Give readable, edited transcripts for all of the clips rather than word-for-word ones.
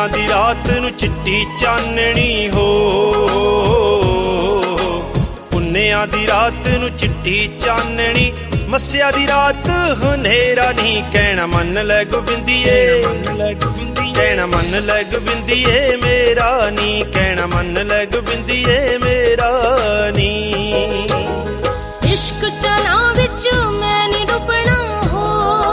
ਪੁੰਨਿਆਂ ਦੀ ਰਾਤ ਨੂੰ ਚਿੱਟੀ ਚਾਨਣੀ ਹੋ, ਪੁੰਨਿਆਂ ਦੀ ਰਾਤ ਨੂੰ ਚਿੱਟੀ ਚਾਨਣੀ, ਮੱਸਿਆ ਦੀ ਰਾਤ ਹਨੇਰਾ ਨਹੀਂ। ਕਹਿਣਾ ਮੰਨ ਲੈ ਗੋਬਿੰਦੀਏ, ਕਹਿਣਾ ਮੰਨ ਲੈ ਗੋਬਿੰਦੀਏ ਮੇਰਾ ਨੀ, ਕਹਿਣਾ ਮੰਨ ਲੈ ਗੋਬਿੰਦੀਏ ਮੇਰਾ ਨੀ। ਇਸ਼ਕ ਚਾਲਾਂ ਵਿੱਚ ਮੈਂ ਨੀ ਡੁੱਬਣਾ ਹੋ,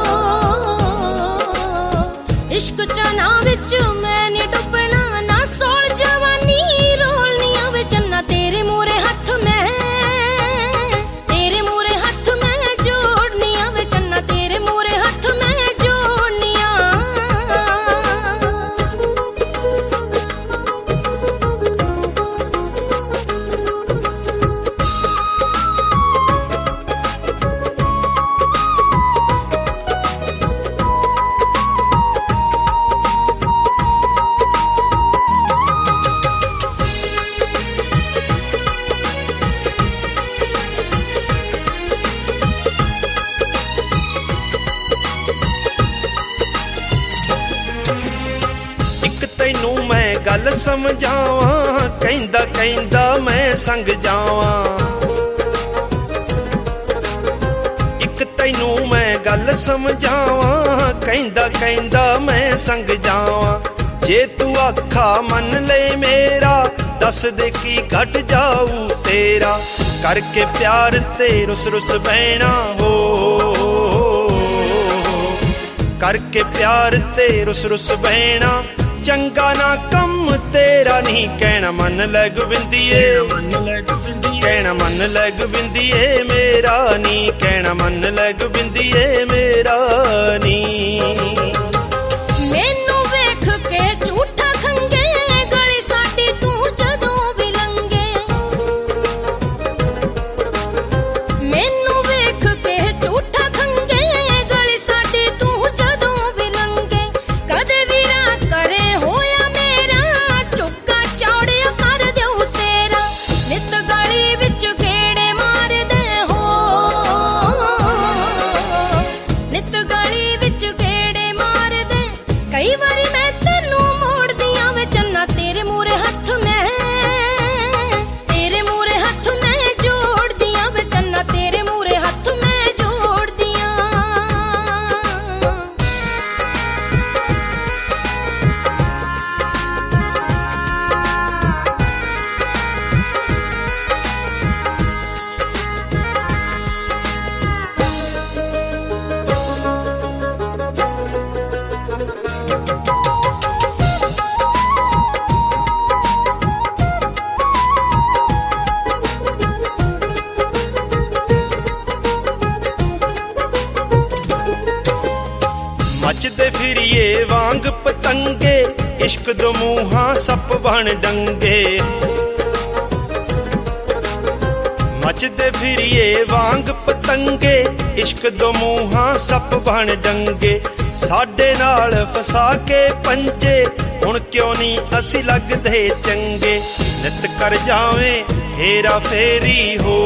ਇਸ਼ਕ ਚਾਲਾਂ ਵਿੱਚ ਮੈਂ ਨੀ ਡੁੱਬਣਾ, ਨਾ ਸੋਲ ਜਵਾਨੀ ਰੋਲਨੀ ਆਵੇ ਚੰਨਾ ਤੇਰੇ ਮੂਹਰੇ ਹੱਥ ਮੈਂ, ਤੇਰੇ ਮੂਹਰੇ ਹੱਥ ਮੈਂ ਜੋੜਨੀ ਆਵੇ ਚੰਨਾ ਤੇਰੇ ਮੂਹਰੇ ਹੱਥ ਮੈਂ ਜੋੜਨੀ ਆ। ਤੈਨੂੰ ਮੈਂ ਗੱਲ ਸਮਝਾਵਾਂ, ਕਹਿੰਦਾ ਕਹਿੰਦਾ ਮੈਂ ਸੰਗ ਜਾਵਾਂ। ਇੱਕ ਤੈਨੂੰ ਮੈਂ ਗੱਲ ਸਮਝਾਵਾਂ, ਕਹਿੰਦਾ ਕਹਿੰਦਾ ਮੈਂ ਸੰਗ ਜਾਵਾਂ। ਜੇ ਤੂੰ ਆਖਾ ਮੰਨ ਲੈ ਮੇਰਾ, ਦੱਸ ਦੇ ਕੀ ਘਟ ਜਾਊ ਤੇਰਾ। ਕਰਕੇ ਪਿਆਰ ਤੇ ਰੁੱਸ ਰੁੱਸ ਬਹਿਣਾ ਹੋ, ਕਰਕੇ ਪਿਆਰ ਤੇ ਰੁੱਸ ਰੁੱਸ ਬਹਿਣਾ, ਚੰਗਾ ਨਾ ਕੰਮ ਤੇਰਾ ਨਹੀਂ। ਕਹਿਣਾ ਮੰਨ ਲੈ ਗੋਬਿੰਦੀਏ, ਕਹਿਣਾ ਮੰਨ ਲੈ ਗੋਬਿੰਦੀਏ ਮੇਰਾ ਨੀ, ਕਹਿਣਾ ਮੰਨ ਲੈ ਗੋਬਿੰਦੀਏ ਮੇਰਾ ਨੀ। ਮੈਨੂੰ ਵੇਖ ਕੇ ਝੂਠਾ ਖੰਗੇ, ਗਲੀ ਸਾਡੀ ਤੂੰ ਜਦੋਂ ਵੀ ਲੰਘੇ। ਮੈਨੂੰ ਵੇਖ ਕੇ ਝੂਠਾ ਖੰਗੇ, ਗਲੀ ਸਾਡੀ ਤੂੰ ਜਦੋਂ ਵੀ ਲੰਘੇ। ਕਦੇ ਵੀ ਨਾ ਕਰੇ ਹੋਇਆ ਮੇਰਾ, ਚੁੱਕਾ ਚੌੜਿਆ ਕਰ ਦਿਓ ਤੇਰਾ। ਨਿੱਤ ਗਲੀ ਵਿੱਚ ਗੇੜੇ ਮਾਰਦੇ ਹੋ, ਨਿੱਤ ਗਲੀ ਵਿੱਚ ਗੇੜੇ ਮਾਰਦੇ। ਕਈ ਵਾਰੀ ਮੈਂ ਤੈਨੂੰ ਮੋੜਦੀ ਆਵੇ ਚੰਨਾ ਤੇਰੇ ਮੂਹਰੇ ਹੱਥ ਮੈਂ, ਤੇਰੇ ਮੂਹਰੇ ਹੱਥ ਮੈਂ ਜੋੜਦੀ ਆਵੇ ਚੰਨਾ ਤੇਰੇ ਮੂਹਰੇ ਹੱਥ ਮੈਂ ਜੋੜਦੀ ਆ। ਮੱਚਦੇ ਫਿਰੀਏ ਵਾਂਗ ਪਤੰਗੇ, ਇਸ਼ਕ ਦੋ ਮੂੰਹਾਂ ਸੱਪ ਬਣ ਡੰਗੇ। ਮੱਚਦੇ ਫਿਰੀਏ ਵਾਂਗ ਪਤੰਗੇ, ਇਸ਼ਕ ਦੋ ਮੂੰਹਾਂ ਸੱਪ ਬਣ ਡੰਗੇ। ਸਾਡੇ ਨਾਲ ਫਸਾ ਕੇ ਪੰਜੇ, ਹੁਣ ਕਿਉਂ ਨਹੀਂ ਅਸੀਂ ਲੱਗਦੇ ਚੰਗੇ। ਨਿੱਤ ਕਰ ਜਾਵੇਂ ਹੇਰਾ ਫੇਰੀ ਹੋ,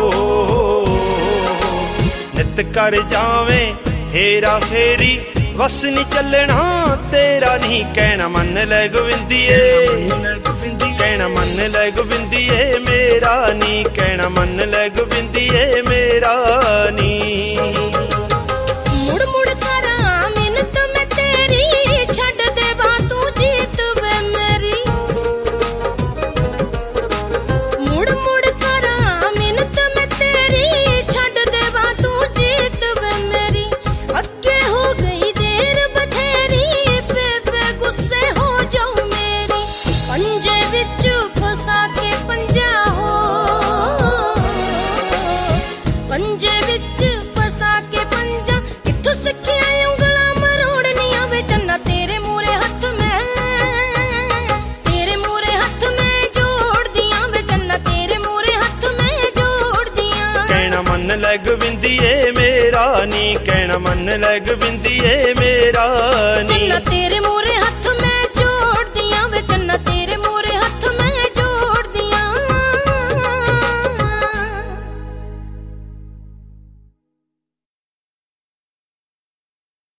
ਨਿੱਤ ਕਰ ਜਾਵੇਂ ਹੇਰਾ ਫੇਰੀ, ਵਸ ਨੀ ਚੱਲਣਾ ਤੇਰਾ ਨਹੀਂ। ਕਹਿਣਾ ਮੰਨ ਲੈ ਗੋਬਿੰਦੀਏ, ਕਹਿਣਾ ਮੰਨ ਲੈ ਗੋਬਿੰਦੀਏ ਮੇਰਾ ਨੀ, ਕਹਿਣਾ ਮੰਨ ਲੈ ਗੋਬਿੰਦੀਏ ਮੇਰਾ ਨੀ। ਮੁੜ ਮੁੜ ਕਰਾਂ ਮਿੰਨਤ ਮੈਂ ਤੇਰੀ, ਛੱਡ ਦੇਵਾਂ ਤੂੰ ਜੀਤ ਵੇ ਮੇਰੀ। ਮੁੜ ਮੁੜ ਕਰਾਂ ਮਿੰਨਤ ਮੈਂ ਤੇਰੀ, ਛੱਡ ਦੇਵਾਂ ਤੂੰ ਜੀਤ ਵੇ ਮੇਰੀ। ਅੱਗੇ ਹੋ ਗਈ ਦੇਰ ਬਥੇਰੀ, ਬੇਬੇ ਗੁੱਸੇ ਹੋ ਜਾਊ ਮੇਰੀ। ਪੰਜੇ ਵਿੱਚ ਫਸਾ ਕੇ ਪੰਜਾ ਹੋ, ਪੰਜੇ ਵਿੱਚ ਫਸਾ ਕੇ ਪੰਜਾ। ਕਿੱਥੋਂ ਸਿੱਖਿਆ ਉਂਗਲਾਂ ਮਰੋੜਨੀਆਂ ਵੇ ਚੰਨਾ ਤੇਰੇ ਮੂਹਰੇ ਹੱਥ ਮੈਂ, ਤੇਰੇ ਮੂਹਰੇ ਹੱਥ ਮੈਂ ਜੋੜਦੀਆਂ ਵੇ ਚੰਨਾ ਤੇਰੇ ਮੂਹਰੇ ਹੱਥ ਮੈਂ ਜੋੜਦੀਆਂ। ਕਹਿਣਾ ਮੰਨ ਲੈ ਗੋਬਿੰਦੀਏ ਮੇਰਾ ਨੀ, ਕਹਿਣਾ ਮੰਨ ਲੈ ਗੋਬਿੰਦੀਏ ਮੇਰਾ ਨੀ, ਚੰਨਾ ਤੇਰੇ ਮੂਹਰੇ